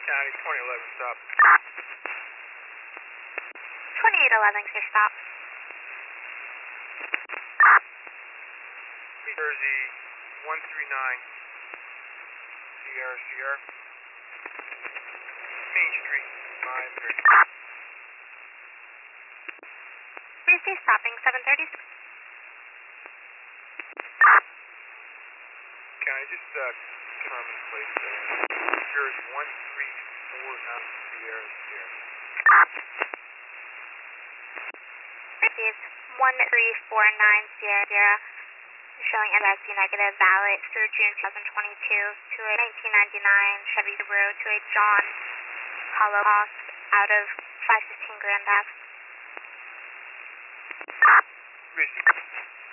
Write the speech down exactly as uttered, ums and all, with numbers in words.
County, twenty eleven, stop. twenty-eight eleven, clear stop. New Jersey, one three nine, Sierra, Sierra. Main Street, five thirty. Please stay stopping, seven thirty. Can I just uh, confirm the place? Uh, New Jersey, one three four nine, Sierra, Sierra. Please, one three four nine, Sierra, Sierra. Showing M S C negative, valid through June twenty twenty-two to a nineteen ninety-nine Chevy Subaru to a John Holocaust out of five fifteen Grand Ave.